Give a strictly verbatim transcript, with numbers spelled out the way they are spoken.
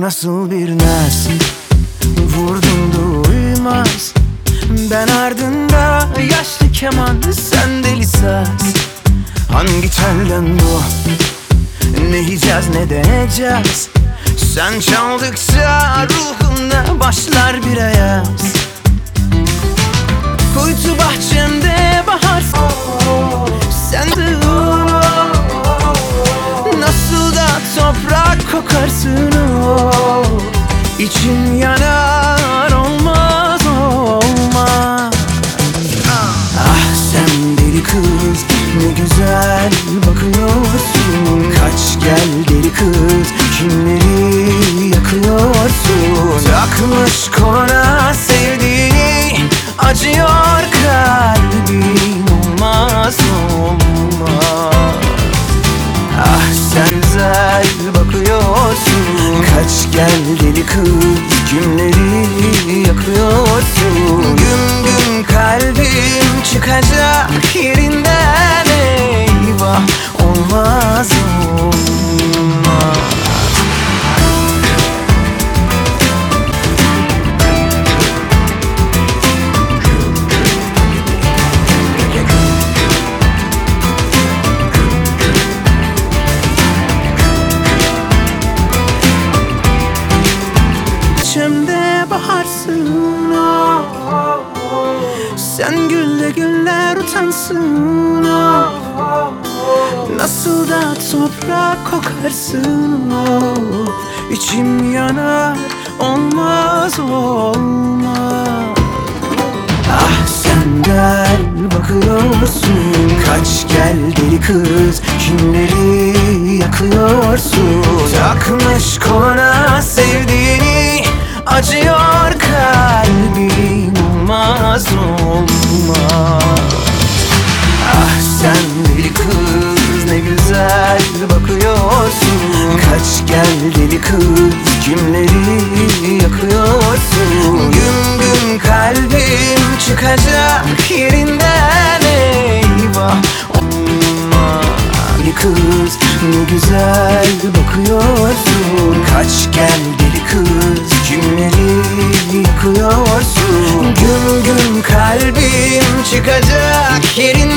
nasıl bir naz, vurdum duymaz. Ben ardında yaşlı keman, sen deli saz. Hangi telden bu, ne yiyeceğiz ne deneyeceğiz? Sen çaldıkça ruhumda başlar bir ayaz. Kuytu bahçemde baharsın, sen de nasıl da toprak kokarsın. Oh, İçim yanar, olmaz olmaz. Ah sen deli kız, ne güzel bakıyorsun. Kaç gel deli kız, kimleri yakıyorsun. Takmış koluna sevdiğini, acıyor kalbim, olmaz olmaz. Ah sen güzel bakıyorsun. Kaç gel deli kız, kimleri yakıyorsun. Güm güm kalbim çıkacak yerinden, eyvah, olmaz olmaz. Bahçemde baharsın, oh, oh, oh. Sen gülle güller utansın, oh, oh, oh. Nasıl da toprak kokarsın, oh. İçim yanar, olmaz olmaz. Ah sen gel bakıyorsun. Kaç gel deli kız, kimleri yakıyorsun. Takmış koluna sevdiğini, acıyor kalbim, olmaz olmaz. Ah sen deli kız, ne güzel bakıyorsun. Kaç gel deli kız, kimleri yakıyorsun. Güm güm kalbim çıkacak yerinden, eyvah, olmaz. Deli kız, ne güzel bakıyorsun. Kaç gel deli kız, kimleri yakıyorsun. Güm güm kalbim çıkacak yerinden.